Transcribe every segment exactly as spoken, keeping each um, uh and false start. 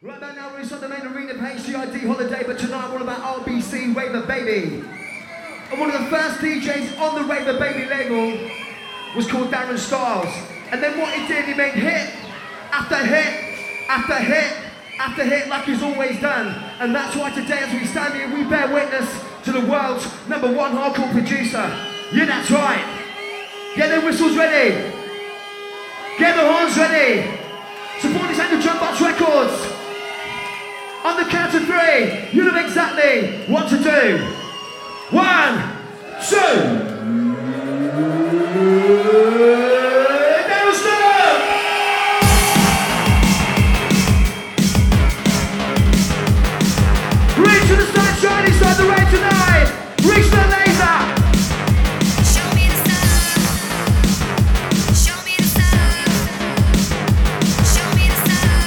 Right about now we're inside the main arena of H C I D Holiday, but tonight we're all about R B C Rave The Baby. And one of the first D Js on the Rave The Baby label was called Darren Styles. And then what he did, he made hit after hit after hit after hit like he's always done. And that's why today as we stand here, we bear witness to the world's number one hardcore producer. Yeah, that's right. Get the whistles ready. Get the horns ready. Support this annual Jump Box Records. On the count of three, you know exactly what to do. One, two. Now stop! Reach to the sunshine inside the rain tonight. Reach the laser. Show me the sun. Show me the sun. Show me the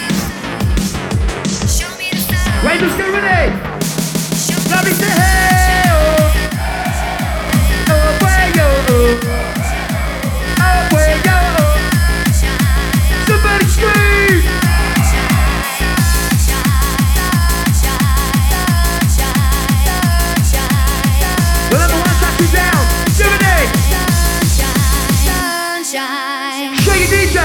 sun. Show me the sun. Wait, let's get ready. Let me say hey. Somebody scream! Well, I'm the one track you down. Jiminy! Sunshine. Show your D J!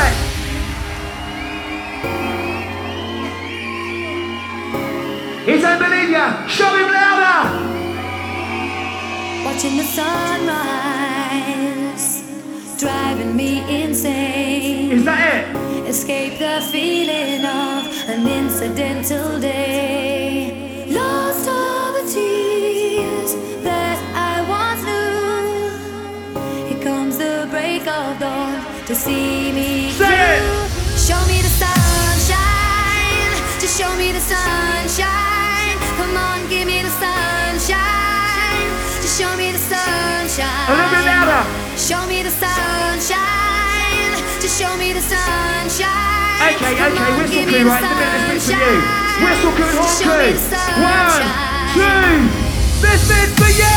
He don't believe ya! Show him louder! Watching the sunrise, driving me insane. Is that it? Escape the feeling of an incidental day. Lost all the tears that I once knew. Here comes the break of dawn to see me Say it. through. Show me the sunshine, just show me the sunshine. Come on, give me the sunshine, just show me the sunshine. A little bit louder. Show me the sunshine, just show me the sunshine. Okay, Come okay, on, whistle give me crew, the right? The minute this bit's for you. sunshine. Whistle crew, horn Show me crew. the One, sunshine. two, this bit's for you!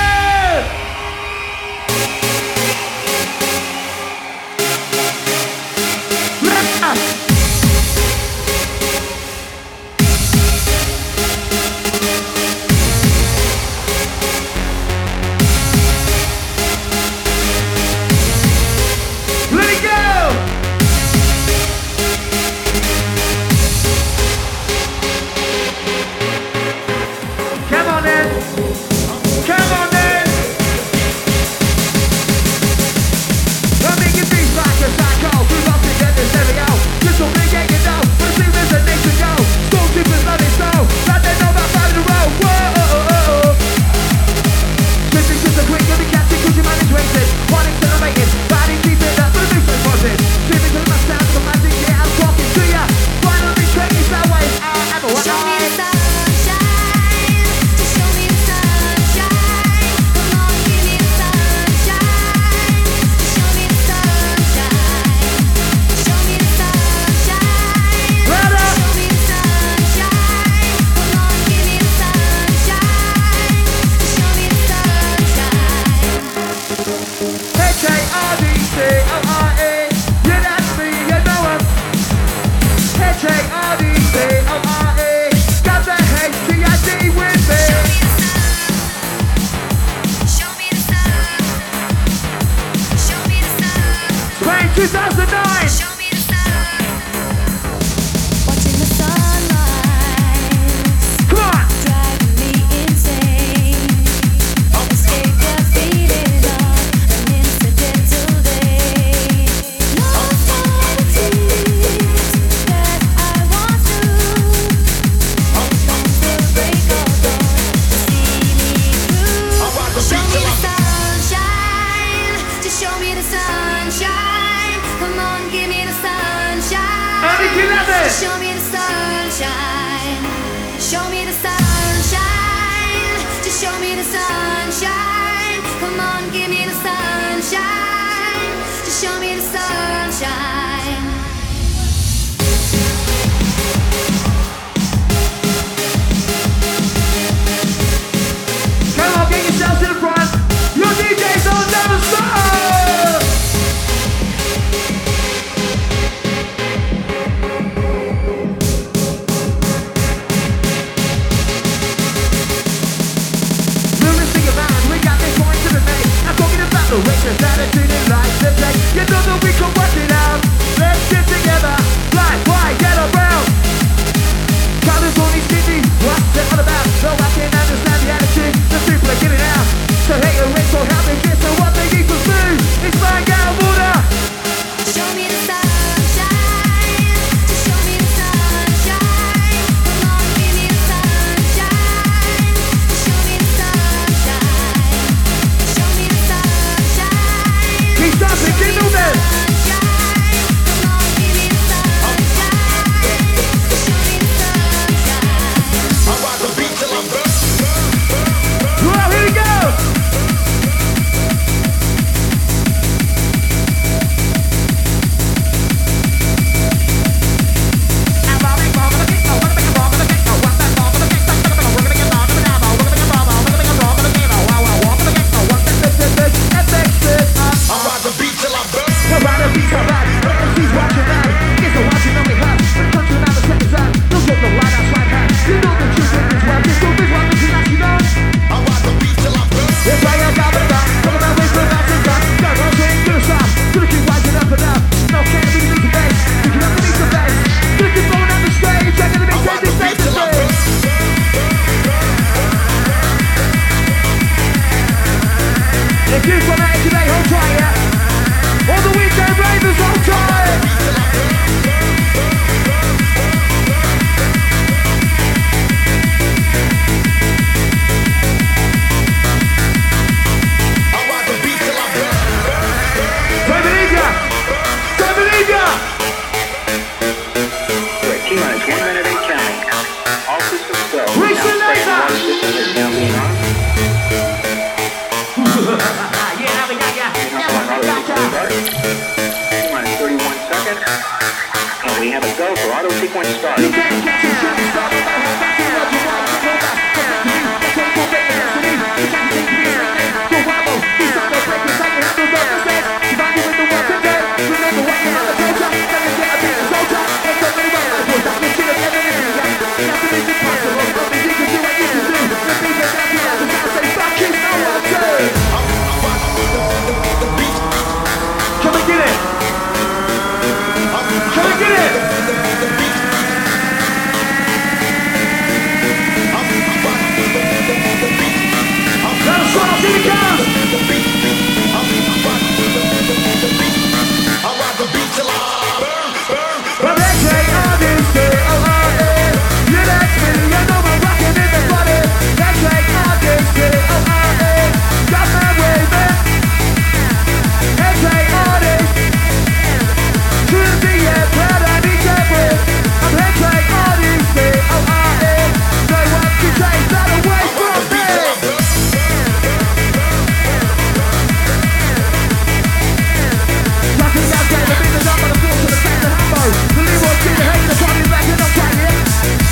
Let it go! Come on then! Come on! take. You know that we can work it out. Let's get together, black, white, get around. Colors on these cities, what's that all about? No, I can't understand the attitude, the people are getting out. So hate or race or how they get, so what they need to do is find out water. Show me the sunshine, just show me the sunshine. Come on, give me the sunshine, just show me the sunshine. Show me the sunshine. Keep dancing, keep moving. Come on, give me the sunshine, just show me the sunshine. I rock the beat till I'm burnt. Well, here we go. If you've got that today, hold tight, yeah? All the weekend ravers, hold tight! Don't believe ya! Don't believe ya! We're T-minus one minute eight counting. All systems go. Reach the Now laser! one system is now being on. T-minus thirty-one seconds. And we have a go for auto sequence start. You can't catch a shot, stop it, stop it, stop it, stop it, stop it, stop it, stop it, stop it, stop it, come and get it! Come and get it! Now Charles, here he comes! I rock the beat till I burn, burn, burn. Well, they say I didn't say, oh, oh, eh. You like me, you know I'm rocking in the body. They say I didn't say, oh, oh, eh. Got my way, man. They say all this. Should be a proud I need to break. I'm head say all this, say, oh, oh, eh. No one can take that away from me. Rocking out there, the beat is up on the floor to the back of the hambo. The Leroy King, the head, the party back and I'm trying it.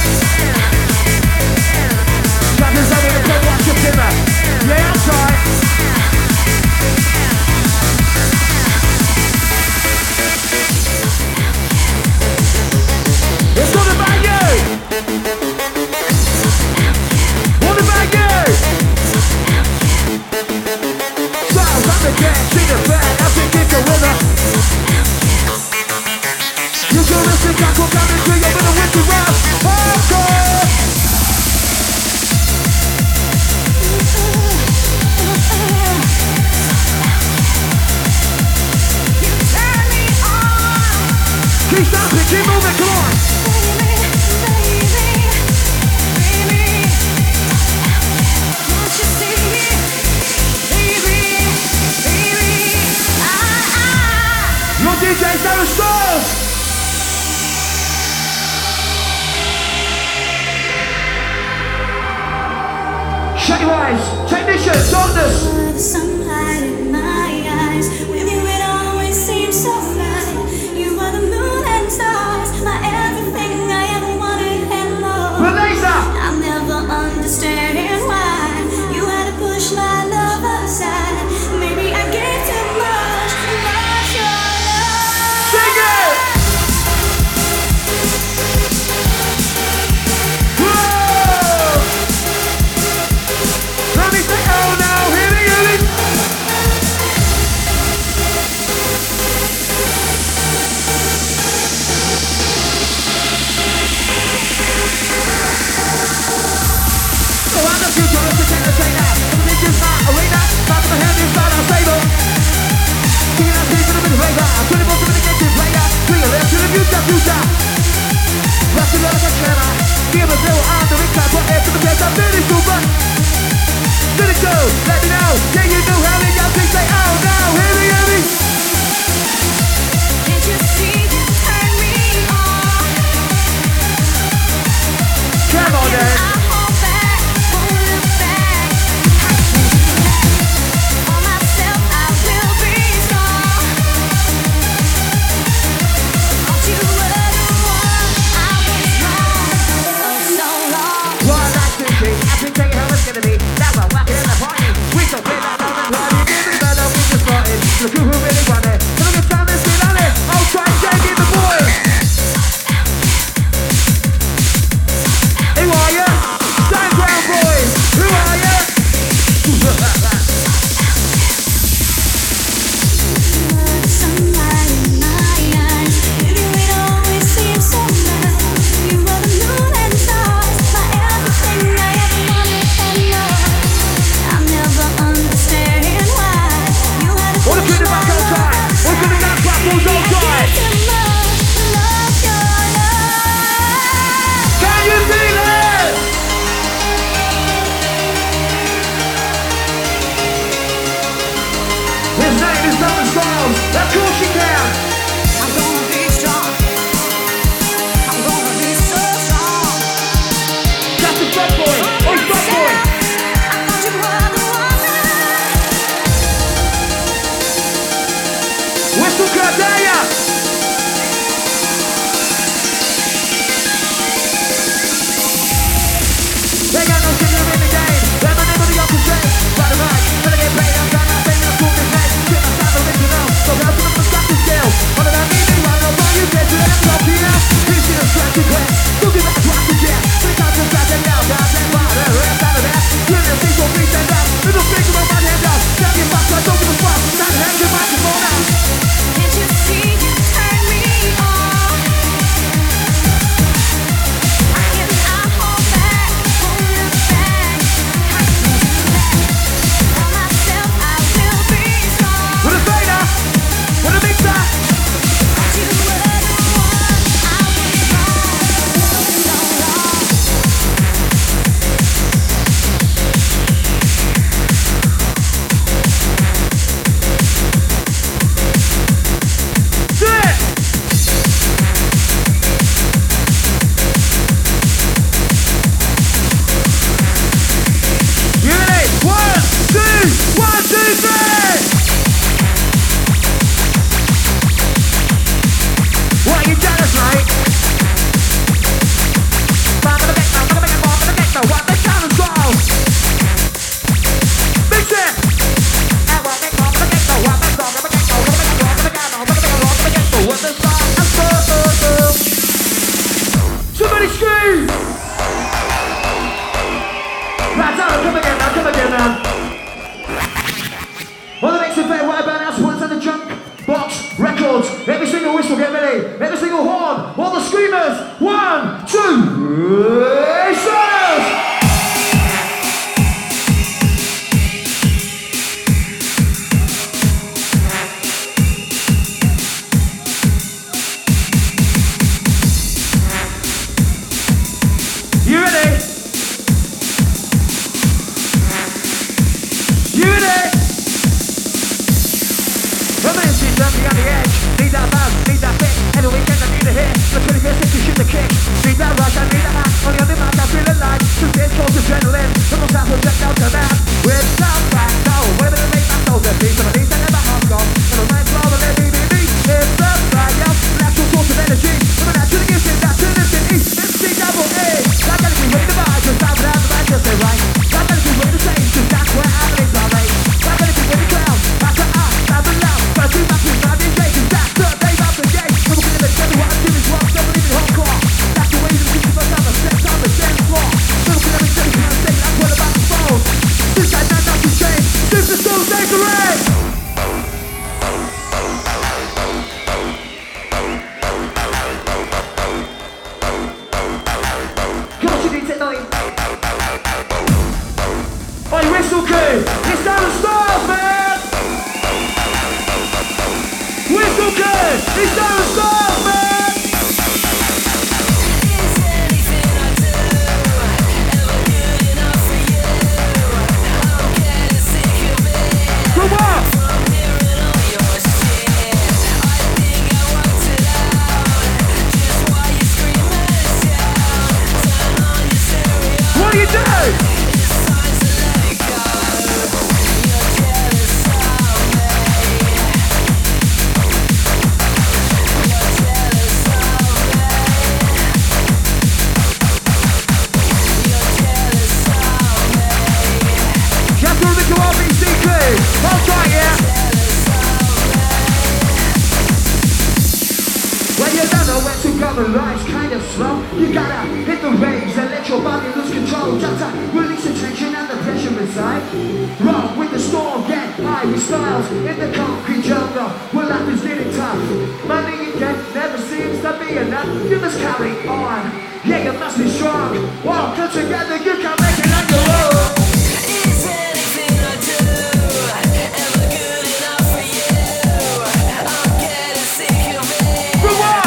Trappers over the club, watch your dimmer. Yeah, I'm trying. It's all about you. What about you? Styles on the gang, see the band, I think it's a winner. You can listen, Jack, we're coming to you with a winter rap. Hardcore! Keep dancing, keep moving, come on! Your D J Darren Styles! Shut your eyes! Technician, darkness! The sunlight in my eyes. With you it always seems so right. You are the moon and stars, my everything I ever wanted and more. Releaser! I'll never understand why you had to push my love aside. Maybe I gave too much, much your love. Sing it! Whoa! Let me say, oh no, here we go. future. Rusty like a camera. Give a bill on the ring clap, but after the best I'm finished to run. Finish go, let me know. Yeah, you know how many young things say, oh no, hear me, hear me. Can't you see you turn me on? Come on then. I hold back, won't look back. I can't do that. For myself, I will be strong. Thought you were the one, I was wrong for so long. One night thinking, I've been thinking how it's gonna be. Now I'm walking in the party. We so play that on the party. Give me the love, we just started. Look who really want it. Look at time and sit on it. I'll try shaking the boy. Who are ya? Stand ground boys. Who are ya? Sunlight in my eyes, baby, it always seems so nice. You are the moon and stars, my everything I ever wanted and more. I'll never understand why you had to Wanna put it back on time? Wanna put it back platforms on time? love your love. Can you feel it? His name is Northern Styles. Of course you can. I'm gonna be strong. I'm gonna be so strong. That's the front boy. Oh, front boy. I thought you were the one. Whistle cut, there ya. They got no singer in the game. They're the name of the opposite. By the right, gonna get paid. I'm done nothing. I'm cool this name. Get myself original. So go to the constructive skill. All of that meaning, right now, all you get to them top here. Please see the strength to quit. Don't give it a drop to jet. When it comes to that, then now, guys, and fire. The rest out of that. Clear the things, don't please stand up. Little finger on my hand up. Tell me about I don't give a fuck. Time to have your microphone out. Can't you see you turn me on? I cannot hold back, won't look back. I can't do that. For myself, I will be strong. With a fader. With a mixer. Thought you were the one, I was wrong for so long. Do it. You ready? One, two, one, two, three. What you jealous, mate? Mama the big, mama the big, mama the big, what the challenge goal? Mix it. And what the mama the big, what the song, the big, the big, the big, the big, the big, what the song, somebody scream! That's out, come again now, come again now. On the next event, what about us? What's in the junk box records? Every single whistle, get ready. Every single horn, all the screamers. One, two, silence! You ready? You ready? Come in, she's jumping on the edge. Need that bounce, need that fit. Any weekend I need a hit. The twenty-fifth since you shoot the kick. Need that rush, I need a high. Only on the mark, I feel alive. Two days cold adrenaline. Come on, stop, we'll check out the map. With some back, go. Whatever the make my soul, the beat. Some of these I never have gone. Never mind, flow, and let me be me. It's the fire, natural source of energy. Never naturally gives it, that's in the city. M C double A. I gotta be ready to buy, just out without the right, just say right. I gotta be ready to say, just that's where I believe my right. I gotta be ready to crown. After I, I've been loud. But you must be my D J, cause that's the day of the game. Never gonna let tell me what I'm doing wrong, never leave it hardcore. That's the way you think about time, I step on the dance floor. Never gonna let me tell you what I'm saying, I'm what about the phone. This guy not not to change, this is so dangerous. Come on, you need to know. Oi, Whistle Crew, it's down the stars, man! Whistle Crew, it's down the stars, man! Life's kind of slow. You gotta hit the raves and let your body lose control. Just to release the tension and the pressure inside. Roll with the storm, get high with styles in the concrete jungle. Well, life is getting tough. Money you get never seems to be enough. You must carry on. Yeah, you must be strong. Well, come together, you can make it on your own. Is anything I do ever good enough for you? I'm getting sick of it. For what?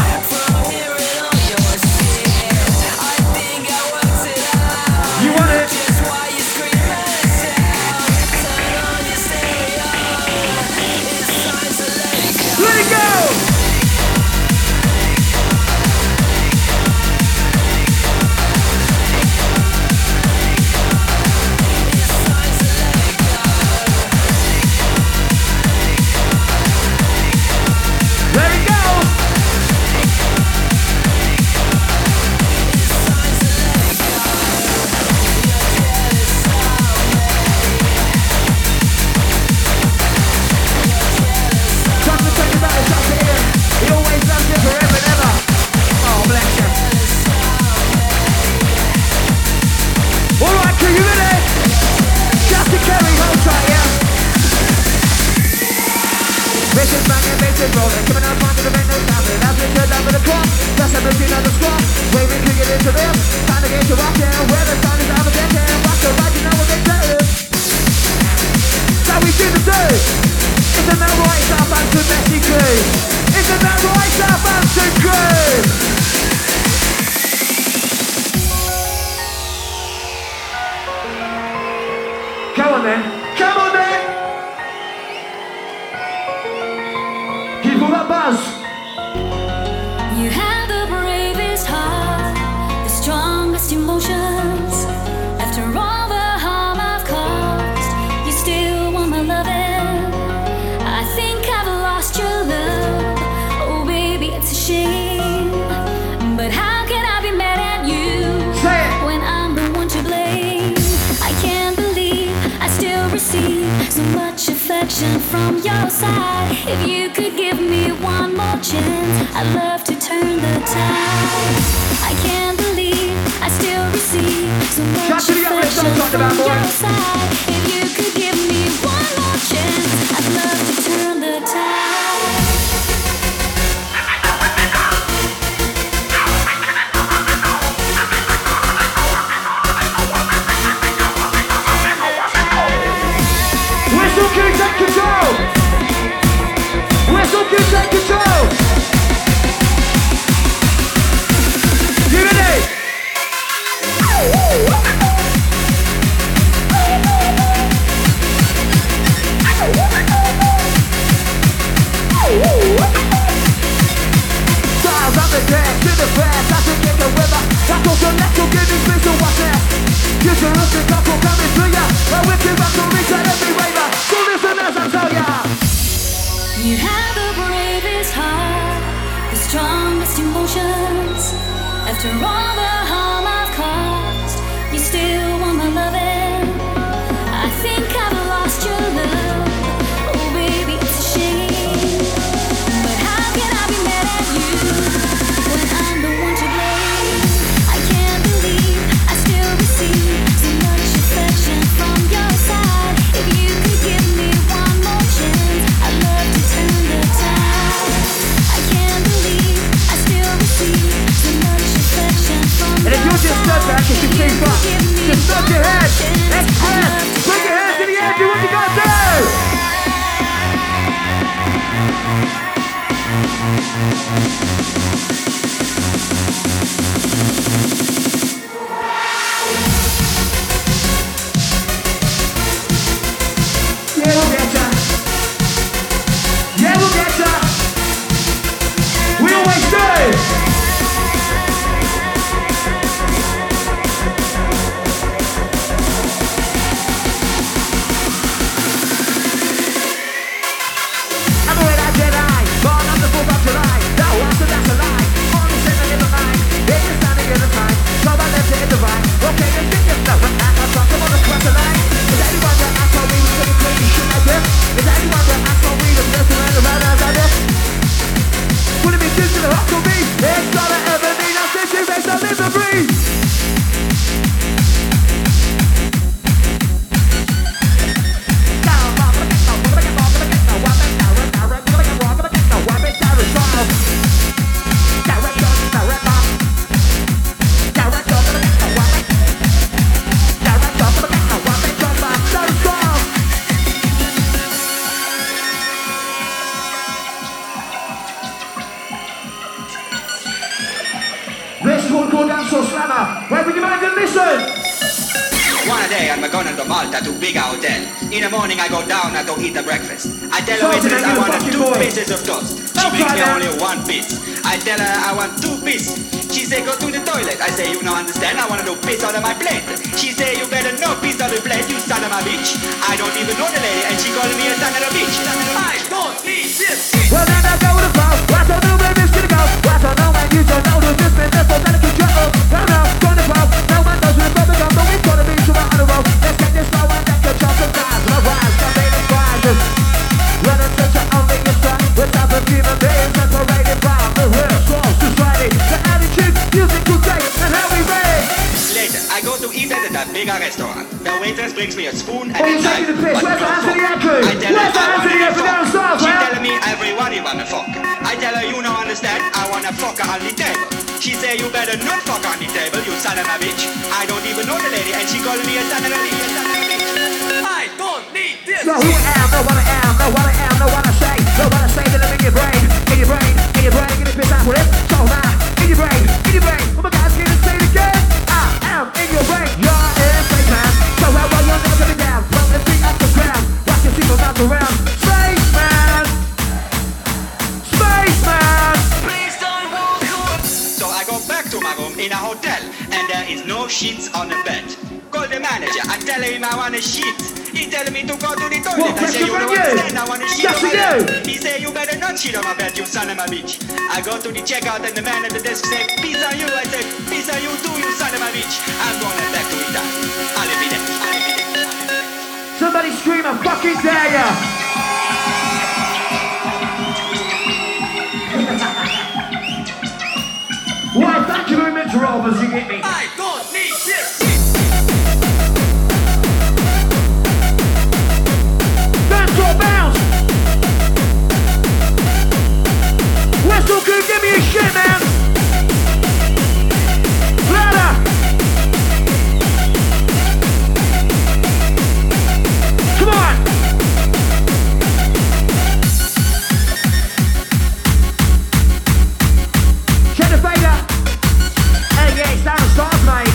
Rolling, coming up onto the bend, no stopping. As we turn down for the cross, that's a machine on the squad. Way we can get into them. Time to get to rock down. Where the sun is out of their hand. Rock the right, you know what they do. So we do the do. Isn't that right, Southampton, Messi crew? Isn't that right, Southampton crew? Come on then. Come on then. Buzz. You have the bravest heart, the strongest emotions. After all the harm I've caused, you still want my loving. I think I've lost your love. Oh baby, it's a shame. But how can I be mad at you when I'm the one to blame? I can't believe I still receive so much affection from your side. If you could give me one more chance, I'd love to turn the tide. I can't believe I still receive so much affection from your side. If you could give me one more chance, I'd love to turn the tide. Whistle King, take control! Whistle King, take control! You ready? Styles on the deck, to the fast, I can get the weather. I told you let's go give me space to watch that. You should look the couple coming through ya. A wicked rock to reach out every raver. So listen as I tell ya. You have the bravest heart, the strongest emotions. After all the harm I've caused, you still want my loving. I think I've lost your love. Oh baby, it's a shame. But how can I be mad at you when I'm the one to blame? I can't believe I still receive so much affection from your side. If you could give me one more chance, I'd love to turn the tide. I can't believe I still receive so much affection from your side. listen. One day I'm going to Malta to big hotel. In the morning I go down and to eat the breakfast. I tell her waitress I want two pieces of toast. She brings me only one piece. I tell her I want two pieces. She say go to the toilet. I say you don't understand. I want to do piss out of my plate. She say you better no piss out of the plate. You son of a bitch. I don't even know the lady and she calling me a son of a bitch. I don't need this. Well then I go to the phone. I don't know where this should go. I don't know when you don't know the difference. That's all that I can control. No, no, from the phone. No one knows where the phone goes. But we've got to be sure on the road. Let's get this slow and take a chance sometimes. My rise, my baby rises. When I touch it only your stride. We're top of human beings separated by the real source society. The attitude, music, will take, and how we rate. Later, I go to eat at a bigger restaurant. The waitress brings me a spoon and Oh, a you're taking knife. the piss. but Where's the no Anthony fork. Andrew? I tell Where's the her I Anthony want a Andrew fuck. downstairs, She man? telling me everyone you want to fuck. I tell her you don't understand. I want to fuck her on the table. She say you better not fuck on the table, you son of a bitch. I don't even know the lady and she calling me a son of a bitch. a son of a bitch. I don't need this. Know who I am, know what I am, know what I am, know what I say. Know what I say to them in your brain, in your brain, in your brain. Get a piss out with it. So now, in your brain, in your brain. Oh my God, can you say it again? I am in your brain. You're in space, man. So how well you're never coming down. Put your feet off the ground. Watch your people bounce around. Space man. Space man. Please don't walk away. So I go back to my room in a hotel and there is no sheets on the bed. Call the manager, I tell him I want a sheet. He tell me to go to the toilet. What, I say question you don't from you? understand, I want a sheet Yes, on my you do. bed. He say you better not shit on my bed, you son of a bitch. I go to the checkout and the man at the desk say, peace on you. I say, peace on you too, you son of a bitch. I'm going back to Italy. I'll be there. I'll be there. Somebody scream, I fucking dare ya. Well, thank you very much, Rob, as you get me. I don't need this. Dance or bounce. Whistle crew, give me a shit, man. Louder. Come on. Check the fader. Hey, yeah, it's down the stars, mate.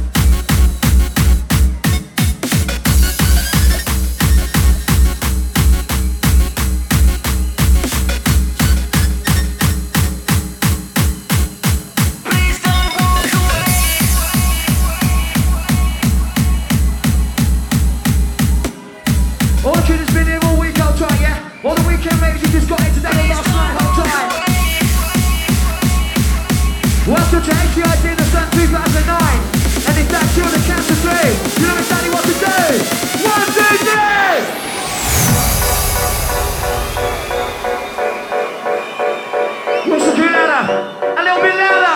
Please don't walk away. All the tune has been here all week, I'll try, yeah? All the weekend ladies who just got here today or last night, hold tight. Welcome to H C I D in the sun two thousand nine. And if that's you on the count to three, you know exactly what to do. One, two, three! Whistle crew louder. A little bit louder.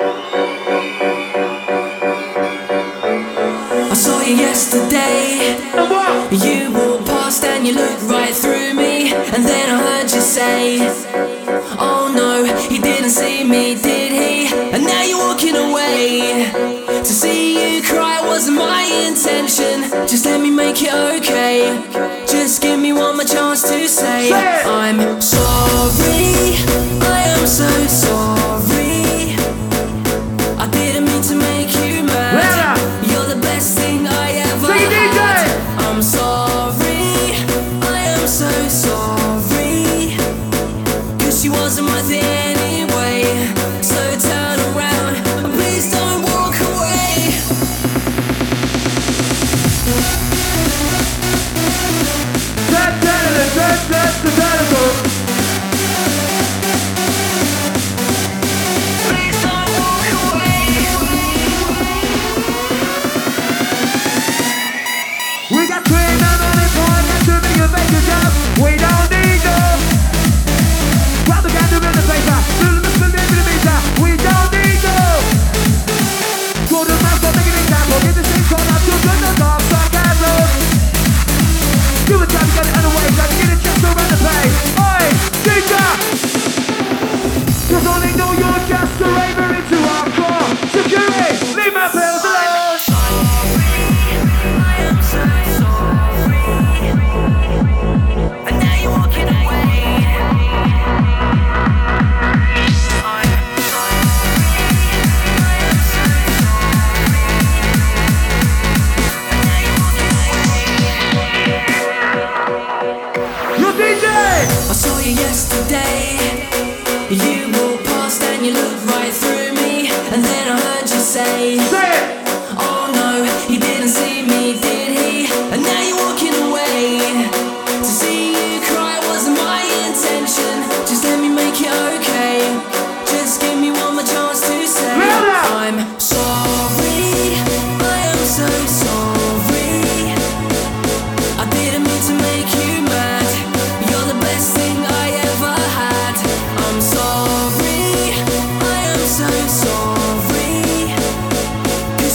I saw you yesterday. And what? You walked past and you looked right through me. And then I heard you say, oh no, he didn't see me, did he? And now you're walking away. To see you cry wasn't my intention. Just let me make it okay. Just give me one more chance to say, Say it. I'm sorry. I am so sorry. I didn't mean to make you mad. Louder. You're the best thing I ever Sing it, D J. had. I'm sorry. I am so sorry. Cause she wasn't worth it anyway. So turn around and please don't walk away. Da, da, da, da, da, da, da, da, da.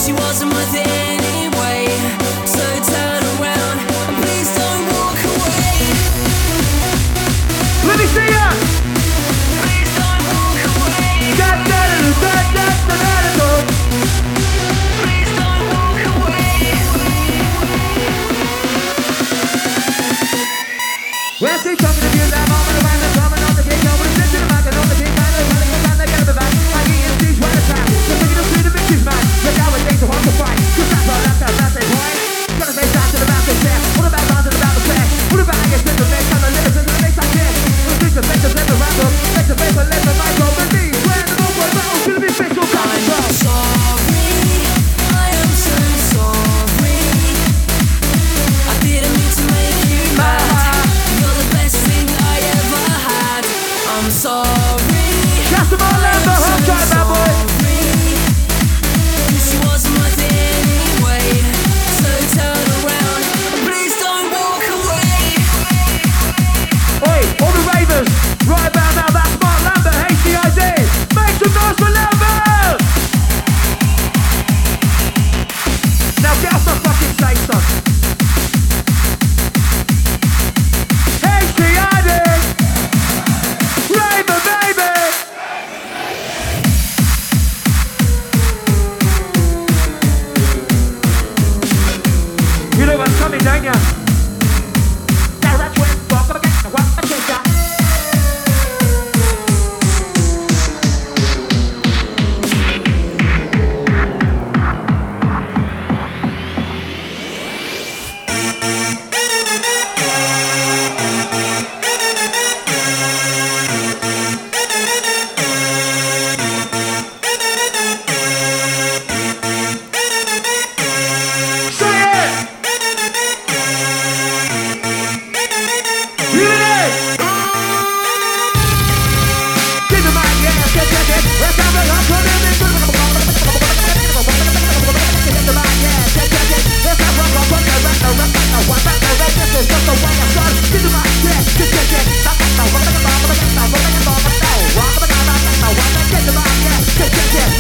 she wasn't worth it anyway. So turn around and please don't walk away. Let me see ya! Please don't walk away. Da, da, da, da, da, da, da, da. Please don't walk away. We're still talking to you that moment around the drum and on the gate, over the stitch in the back and on the gate, man, and running around the get the back. I get in stage one attack. So taking them through the bitches, man. But now it takes a while to fight. Cause that's all that's that, that's it, boy. Gonna face down to the back of the chair. What about down to the back of the chair? What about I get to the next time I listen to the next I care? We'll switch the face to let the rap up. Face to face, but let the mic go. But me, swear the no boy battle's gonna be fixed or back to back. Sorry, I am so sorry. I didn't mean to make you mad. You're the best thing I ever had. I'm sorry. Cast them all out the hot try, bad boy. She wasn't worth it anyway. So turn around and please don't walk away. Oi, all the ravers, right about now, that's Mark Lambert, H D I D. Make some noise for Lambert! Now get off the fucking stage, son. H D I D! Raver, baby! You know what's coming, don't ya? Now that's when walk up against the walk up against ya. Say it! You ready? Give the mic, yeah, check, check, check. Let's have a look on it. Give the mic, yeah, check, check, check. Let's have a look on it. Rap, rap, rap, rap, rap, rap, rap. This is just the way I start. Give the mic, yeah, check, check, check. Rap, rap, rap, rap, rap, rap, rap, rap, rap, rap, rap, rap. Get the mic, yeah, check, check, check.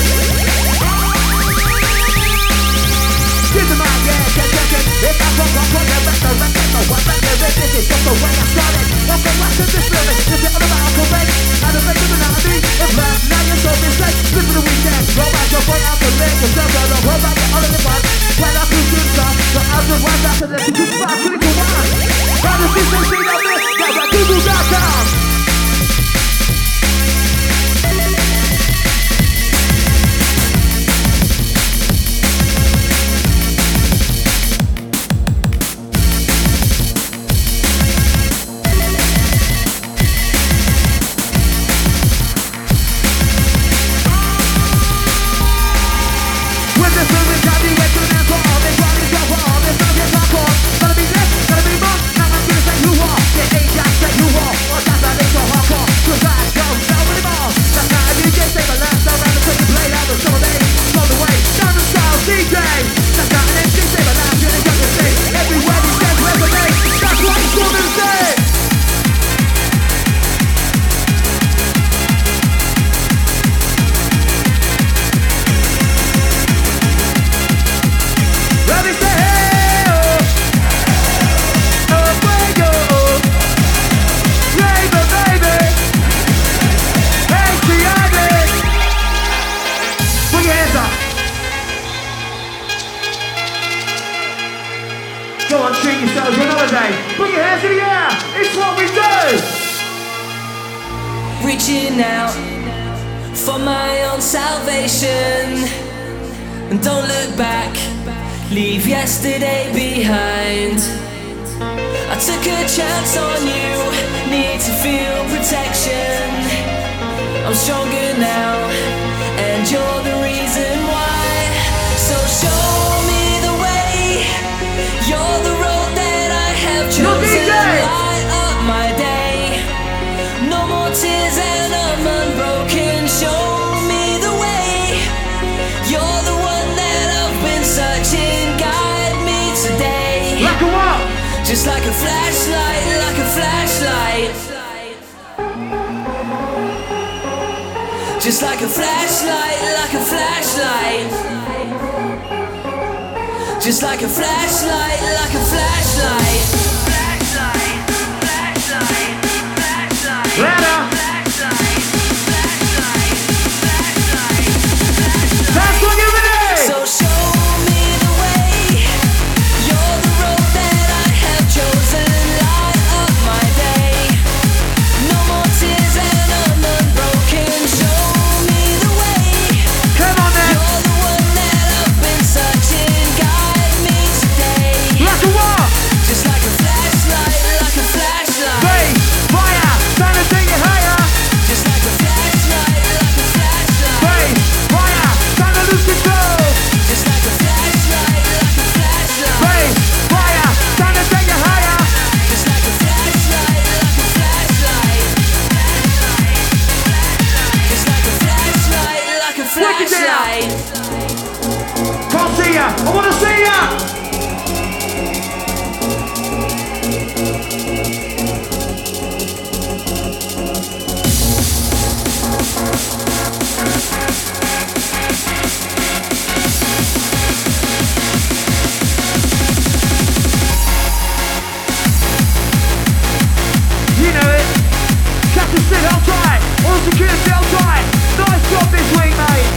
Give the mic, yeah, check, check, check. If I walk up on it, rap, rap, rap, rap, rap, rap, rap. This is just the way I started. Welcome back to this lyric. Is it all about alcohol? How to make it an army? If love, now you're so mistake. Live for the weekend. Roll back your boy out the leg. Yourself out of roll back your all in the bus. When I feel good, sir. So I'll just wind after this. You can spot critical one. How does this thing see out there? Now that Google dot com. When this film is got me wait to the dance floor. All this rock is rock for all this love is rock for. Gotta be this, gotta be more. Now I'm gonna say you are. Get eight shots, say you are. Or that's how they so hardcore. Cause I don't know anymore. That's how you get say the last around until you play out the summer days. Blow the way, down the style D J. That's how an M C say the last year they got to say. Everywhere these days resonate. That's what it's gonna say. Let me say hey, oh, oh, fuego, Raver, baby, H D I D. Put your hands up. Go on, treat yourselves for another day. Put your hands in the air. It's what we do. Reaching out for my own salvation. And don't look back, leave yesterday behind. I took a chance on you, need to feel protection. I'm stronger now, and you're the reason why. So show me the way, you're the road that I have Yo, D chosen. J! Light up my day, no more tears and I'm unbroken. Show me the way, you're the one that I've been searching. Guide me today, Like a what? just like a flashlight, like a flashlight. Just like a flashlight, like a flashlight. Just like a flashlight, like a flashlight. Flashlight, flashlight, flashlight. Louder. Flashlight, flashlight, flashlight, flashlight. That's what you're ready. So show me the way. You're the road that I have chosen. Light up my day. No more tears and I'm unbroken. Show me the way. Come on then. You're the one that I've been searching. Guide me today. Like a what? Just like a flashlight, like a flashlight. Bass, fire, time to take it higher. Just like a flashlight, like a flashlight. Bass, fire, time to lose control. Just like a flashlight, like a flashlight. Bass, fire, time to take it higher. Just like a flashlight, like a flashlight. Just like a flashlight, like a Break it down. flashlight. Can't see ya. I wanna see ya. You know it. Captain Sid, hold tight. All security, hold tight. Nice job this week, mate.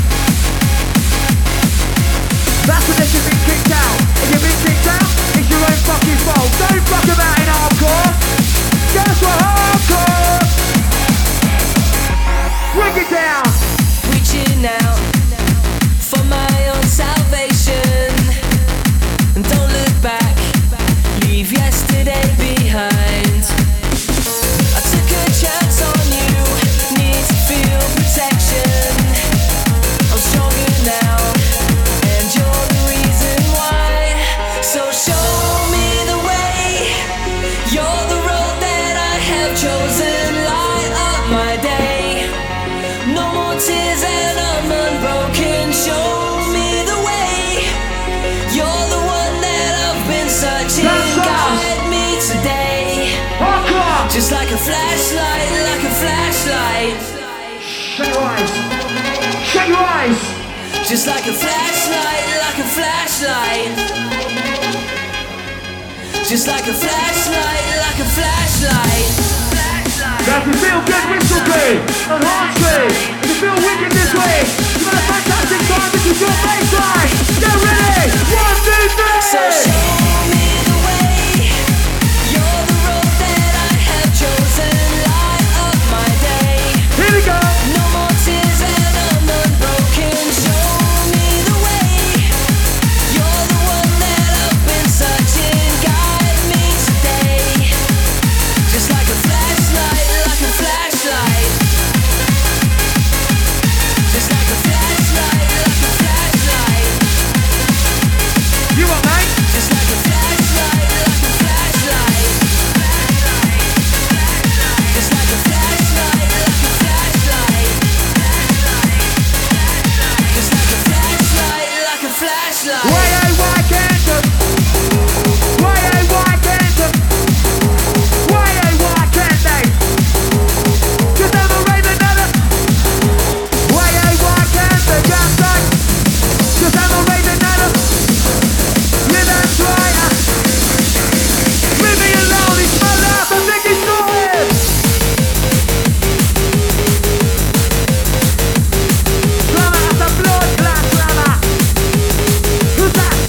That's when they should be kicked out. If you've been kicked out, it's your own fucking fault. Don't fuck about in hardcore. Just for hardcore. Break it down. Reaching out for my own salvation. And don't look back, leave yesterday behind. I took a chance on you, need to feel protection. I'm stronger now, and you're the reason why. So show me the way, you're the road that I have chosen. Light up my day. No more tears and I'm unbroken. Show me the way. You're the one that I've been searching. That's us. Guide me today. Hardcore. Just like a flashlight, like a flashlight. Shut your eyes. Shut your eyes. Just like a flashlight, like a flashlight. Just like a flashlight, like a flashlight. Now if you feel good, whistle clean and heart clean. If you feel wicked this week, you've got a fantastic time. This is your baseline. Get ready. One, two, three. So show me the way. You're the road that I have chosen. Light up my day. Here we go. No more tears and I'm unbroken. Show me the way. You're the one that I've been searching. Guide me today. Just like a flashlight, like a flashlight. Just like a flashlight, like a flashlight. You what, mate? Just like a flashlight, like a flashlight. Just like a flashlight, like a flashlight. Just like a flashlight, like a flashlight. Why, hey, why can't you? Why, hey, why can't you? Why, hey, why can't they? Just have a rain another. Why, hey, why can't they? Just like, just have a rain another. Yeah, that's right. Leave me alone, it's my life, I think it's going. Slammer, that's a blood clot, slammer. Who's that?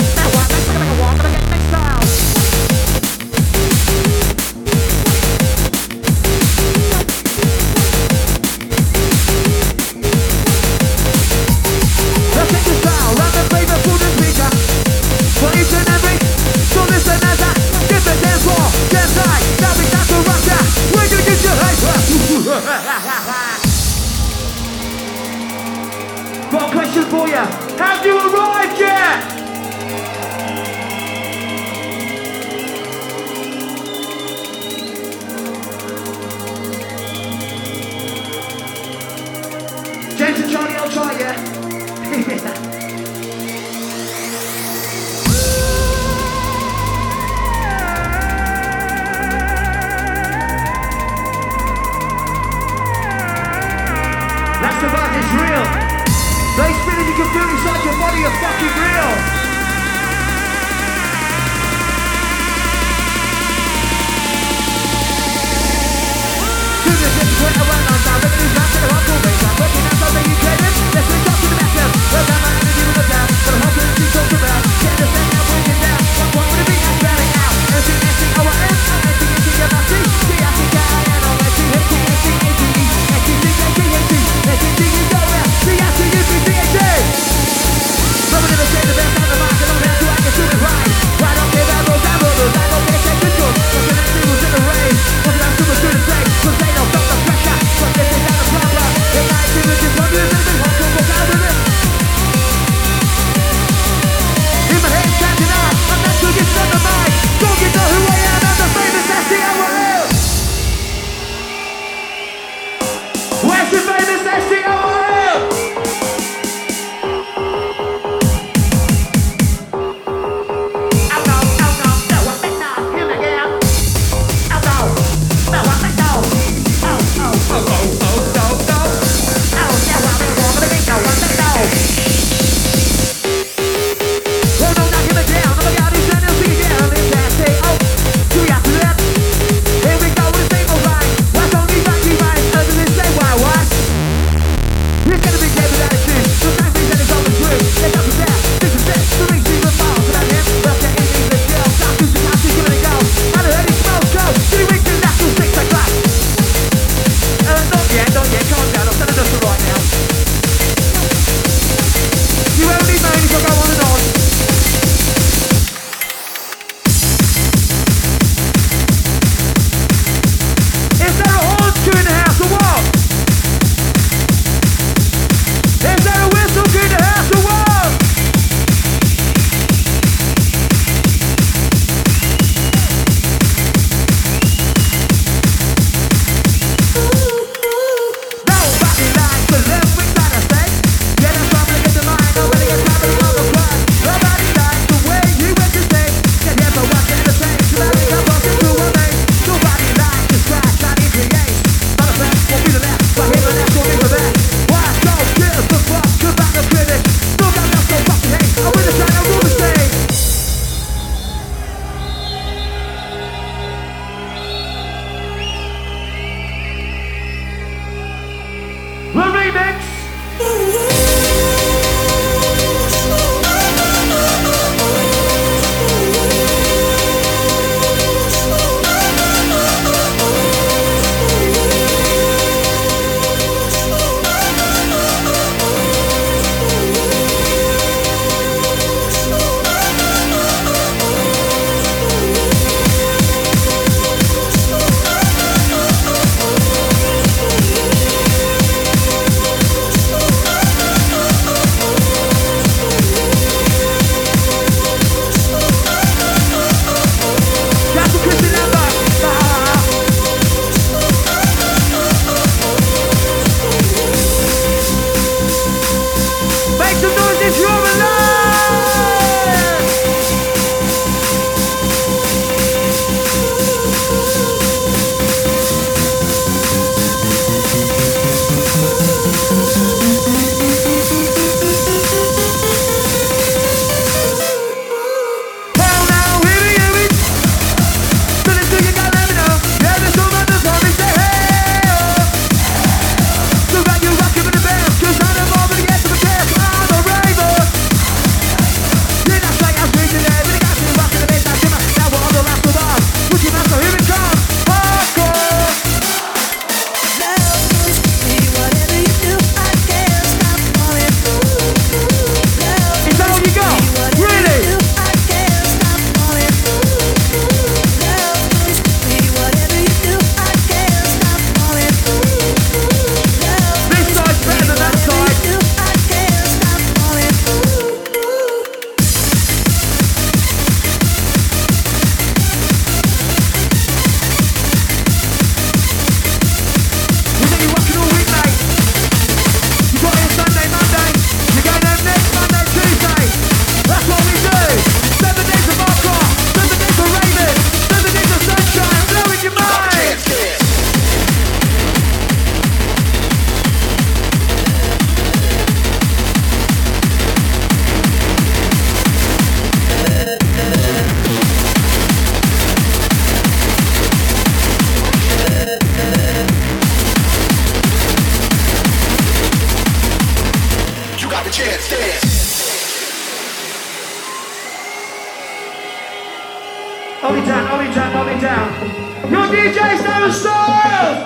Hold it down, hold it down, hold it down. Your D J's Darren Styles!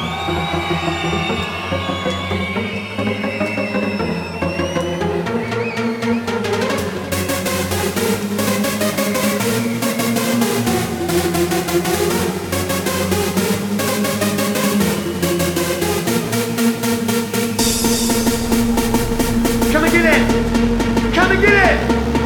Come and get it! Come and get it!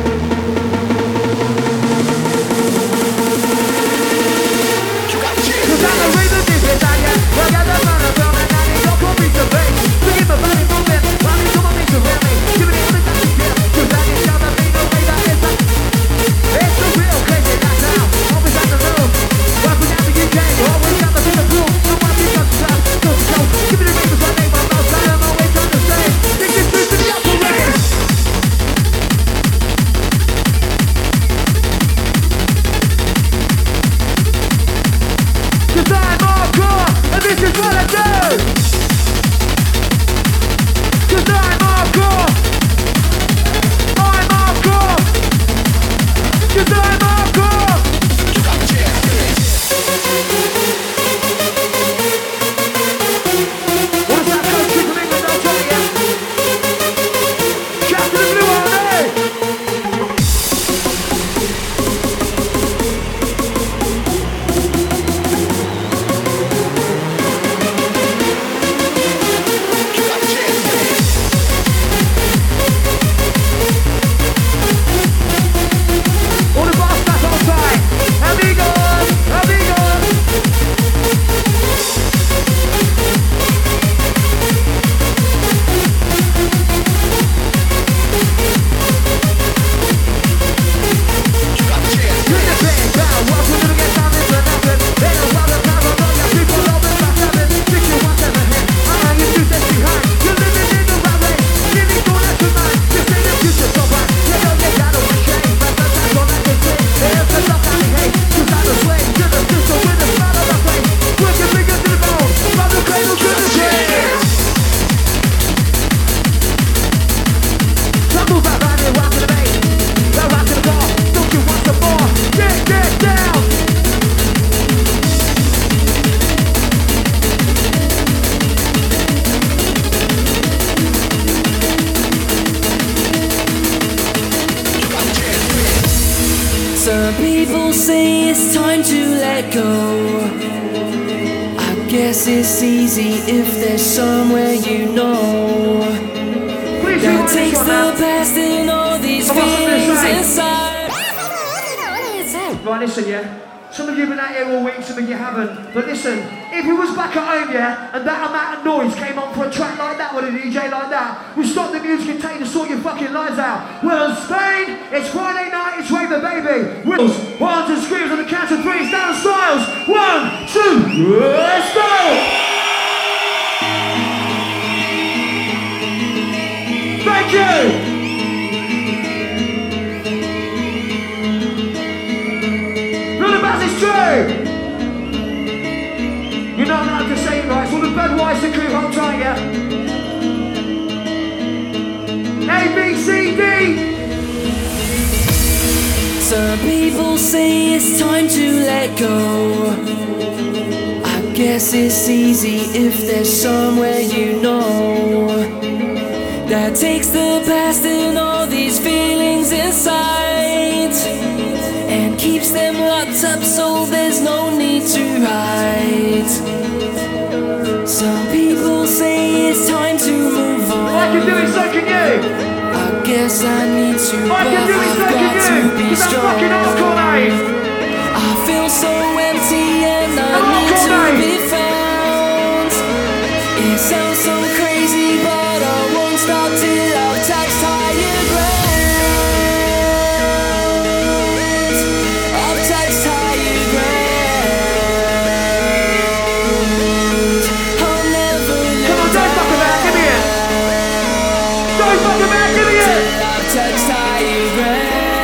Some people say it's time to let go. I guess it's easy if there's somewhere you know that takes the past and all these feelings inside. Right, listen, yeah. Some of you have been out here all week, some of you haven't. But listen, if we was back at home, yeah, and that amount of noise came on for a track like that with a D J like that, we stop the music and tell you to sort your fucking lives out. Well, in Spain, it's Friday night, it's Rave the Baby. Wills, one, two, screams on the count of three, it's down Styles. One, two, let's go! Thank you! It's true! You know I'm allowed to say it right, it's all the Budweiser crew, hold tight, yeah? A, B, C, D! Some people say it's time to let go. I guess it's easy if there's somewhere you know that takes the past and all these feelings inside and keeps them locked up so there's no need to hide. Some people say it's time to move on. I can do it, so can you! I guess I need to, I but can do it, I've so got can you! to be Because I'm strong. fucking hardcore, mate! I feel so empty and I I'm need to hardcore, be mate! found. It sounds so crazy, but I won't stop till I've touched higher ground. I've touched higher ground. I'll never Come on, don't fuck about, give me it! Don't fuck about, give me it! till I've touched higher ground.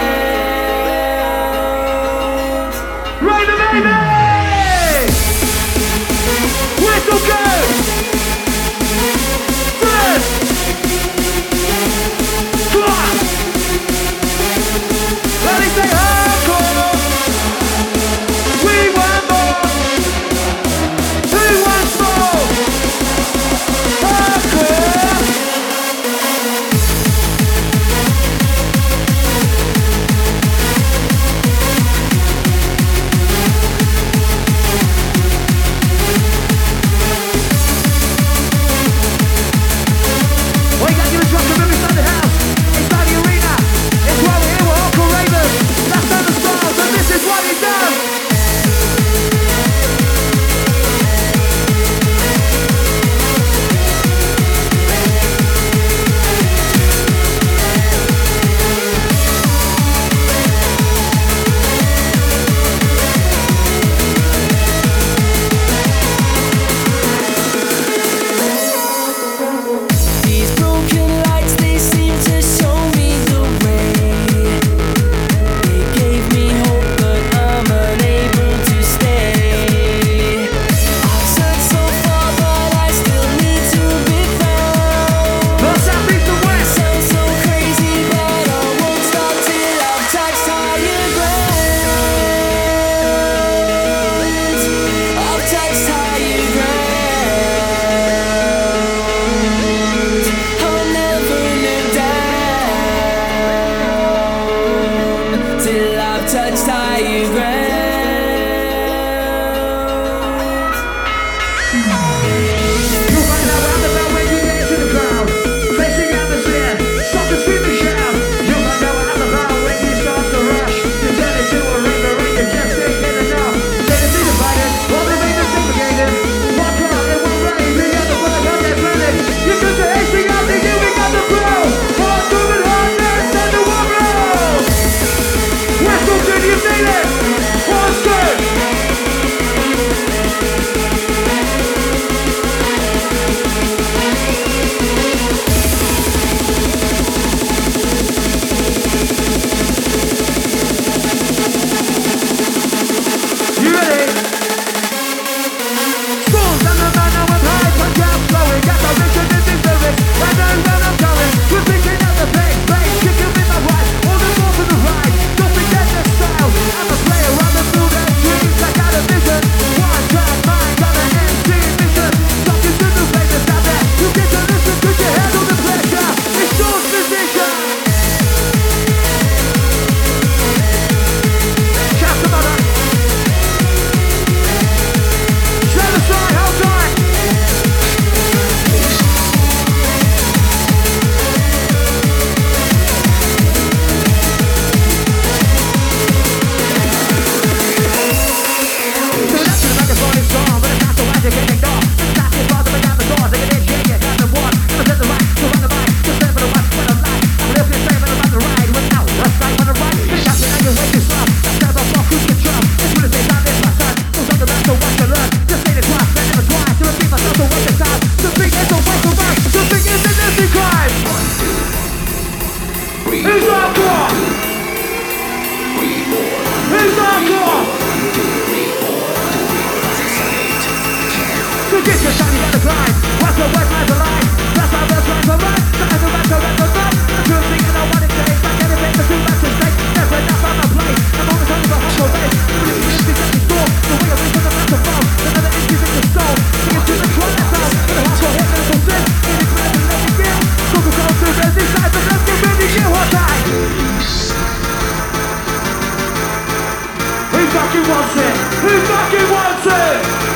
fucking wants it? Who fucking wants it?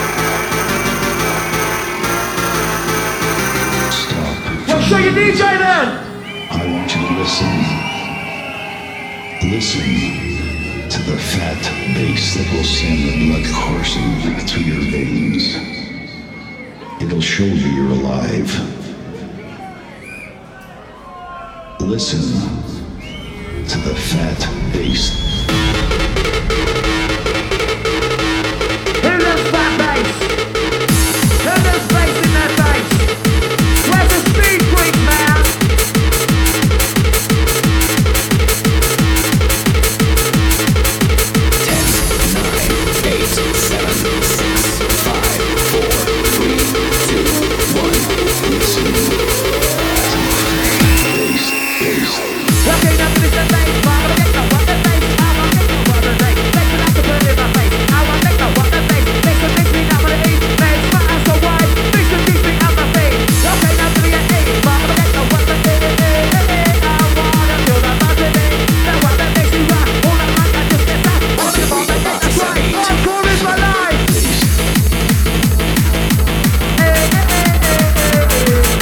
Stop. Well, show your D J then. I want you to listen. Listen to the fat bass that will send the blood coursing through your veins. It'll show you you're alive. Listen to the fat bass. Who loves fat bass? Who loves bass in their face? Where's the speed freak, man? ten, nine, eight, seven, six, five, four, three, two, one. Listen to the bass, bass. Walking up to this bass, I wanna get no what the bass, I wanna get no what the bass, bass like to burn in my face, I wanna get no what the bass, bass that makes me not wanna eat, bass fat and so wide, bass that keeps me on my feet. Walking up to the eight, I wanna get no what the bass, I wanna feel the buzz in me, that what that makes me rock, all that like I just get that, I wanna get all that that's right, hardcore is my life. Hey, hey, hey, hey, hey, hey.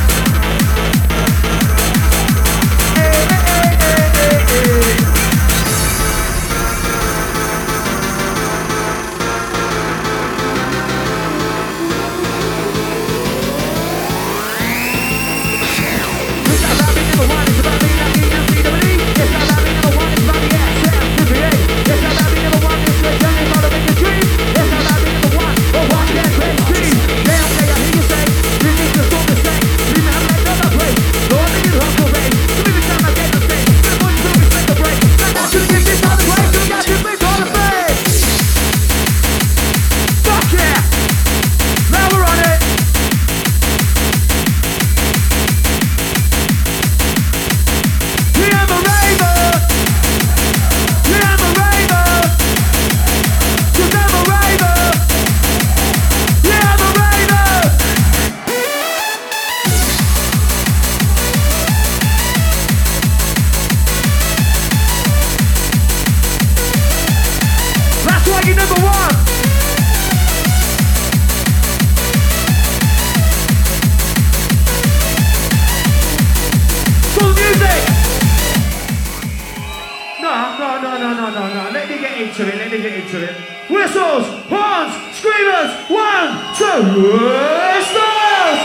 Whistles, horns, screamers, one, two, whistles!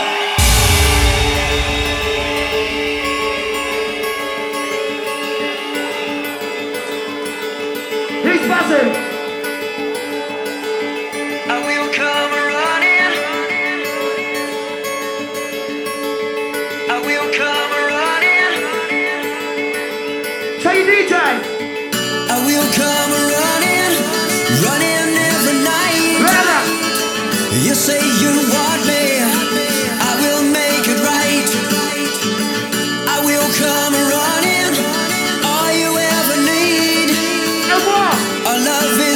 He's buzzing! I will come running. I will come running. Tell your D J! I will come running, running every night. Rana. You say you want me, I will make it right. I will come running, all you ever need. And what? A love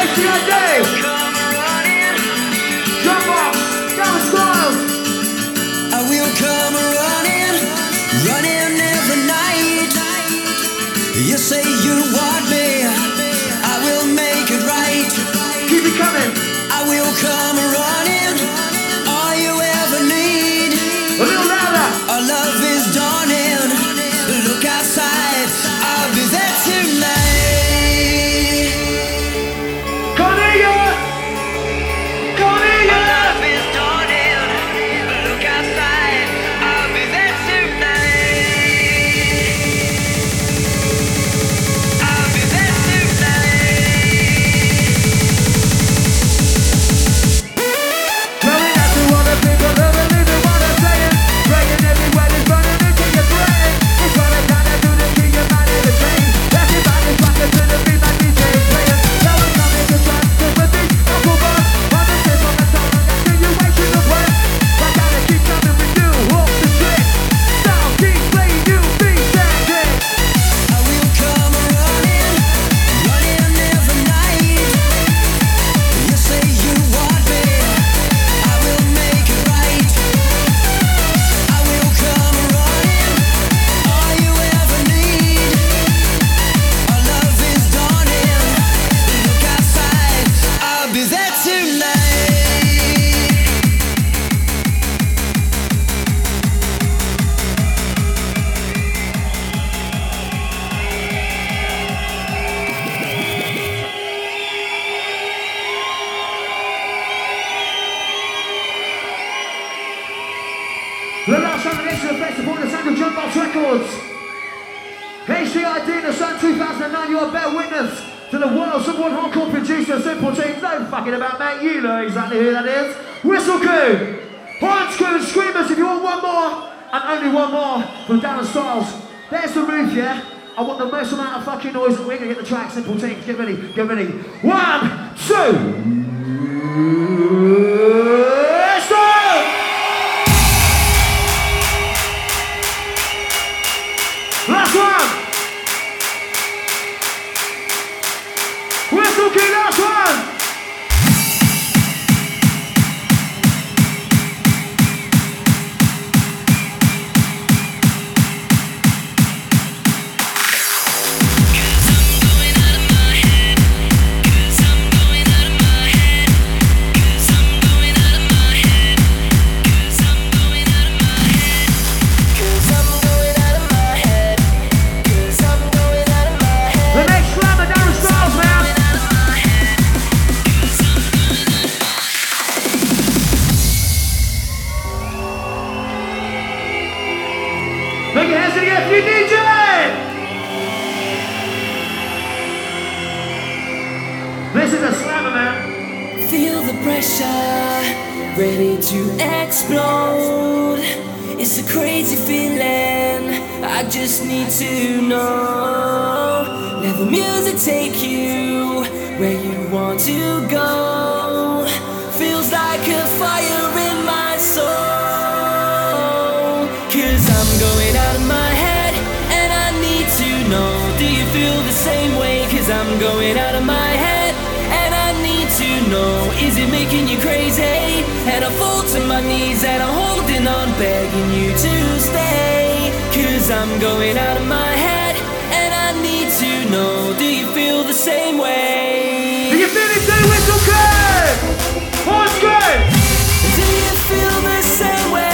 H C I D. Dropbox, Darren Styles. I will come running, running every night. You say you want me, I will make it right. Keep it coming. I will come running, all you ever need. A little louder. Our love is dawning, look outside, I'll be there tonight. Cornelia! Cornelia! Our love is dawning, look outside, I'll be there tonight. I'll be there tonight. Blowing out to all the people who believe in what I'm saying. Praying every word is burning into your brain. It's what I gotta do to keep your mind in the train. Everybody's rocking to the beat my D J is playing. Now we're coming to try to with me. Uncle Bob, on the tip of the tongue, on the continuation of work. I gotta keep coming with you, off the trick. Style, keep playing you, beat that kick. I will come running, running every night. You say you want me, I will make it right. I will come running, all you ever need. Our love is dawning, look outside, I'll be there tonight. The last nomination of Best Supporting Sound of Jukebox Records. H C I D in the Sun two thousand nine, you are bear witness to the world's number one hardcore producer, Simple Teams. No fucking about, mate. You know exactly who that is. Whistle Crew, Horn Crew and Screamers. If you want one more, and only one more from Darren Styles. There's the roof, yeah? I want the most amount of fucking noise. We're gonna get the track, Simple Teams. Get ready, get ready. One, two, start! Last one! Whistle King, last one! The next slammer, Darren Styles, man! Make your hands together for your D J! This is a slammer, man. Feel the pressure, ready to explode. It's a crazy feeling, I just need to know. Let the music take you where you want to go. Feels like a fire in my soul. Cause I'm going out of my head and I need to know. Do you feel the same way? Cause I'm going out of my head and I need to know. Is it making you crazy? And I fall to my knees and I'm holding on, begging you to stay. Cause I'm going out of my head and I need to know. Do you feel the same way? Do you feel it too, Whistle Crew? Horn Crew! Do you feel the same way?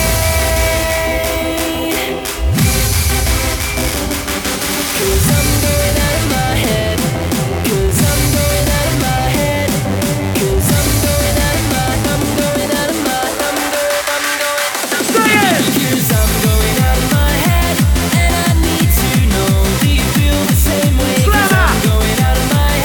Cause I'm going out of my head. Cause I'm going out of my head. Cause I'm going out of my, I'm going out of my, I'm going, I'm going. Say it! Cause I'm going out of my head and I need to know. Do you feel the same way? Cause I'm going out of my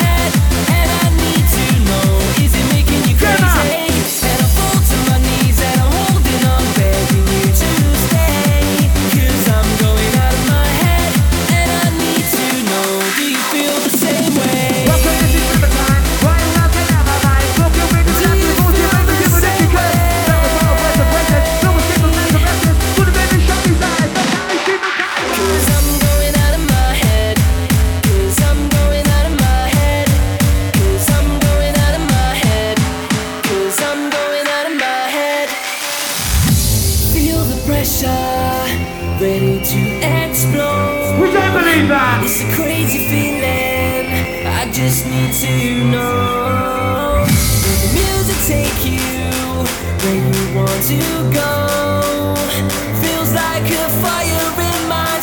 Breathe, man. It's a crazy feeling, I just need to know. Will the music take you where you want to go? Feels like a fire in my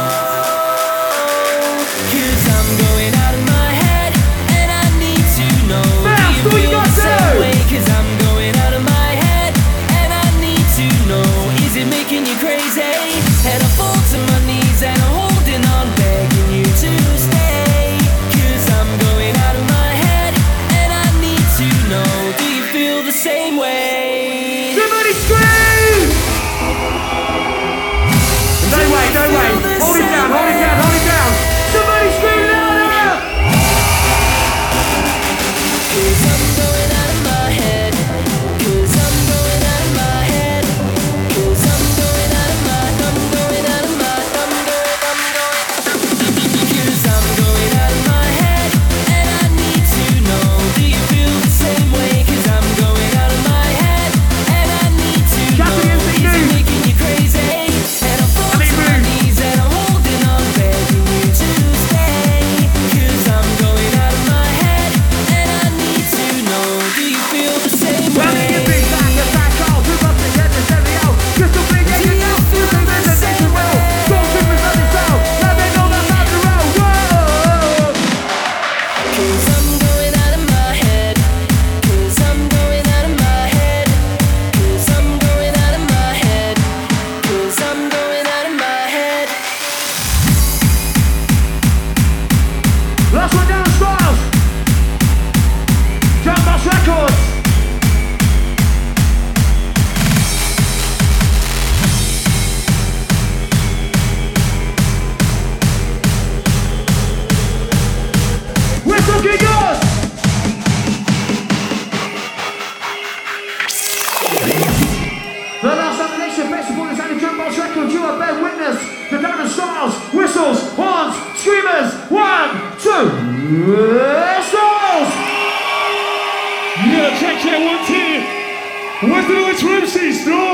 soul. Cause I'm going out of my head and I need to know. Bounce, Do you feel do what you the gotta same do. way? Cause I'm going out of my head and I need to know. Is it making you crazy? And I fall to my knees and I'm holding on, begging you to stay. Cause I'm going out of my head and I need to know. Do you feel the same way? Somebody scream! No way, no way. Hold it down, hold it down, hold it down. Somebody scream louder! Cause I'm going out of my head. Cause I'm going out of my head. Cause I'm going out of my, I'm going out of my, I'm going, I'm going. Cause I'm going out of my head and I need to know. Do you feel the same way? Cause I'm going out of my head and I need to know. Is it making you crazy? And I fall to my knees and I'm holding on, begging you to stay. Cause I'm going out of my head and I need to know. Do you feel the same way? Running your big back, your back out, move up the head, the stereo. Crystal clean, yeah, you know, feel the residential well. Don't trip with nothing down, now they know that's out the road. Whoa! Cause I'm going out of my head. Cause I'm going out of my head. Cause I'm going out of my head. Cause I'm going out of my head. Last one down, Styles. Jump Boss Records. We're talking yours. The last nomination, best performance at the Jump Boss Records. You are bear witness. The Darren Styles, whistles, horns, screamers. One, two, Styles. Yeah, check, check, one, two. Where's the noise from M C Styles?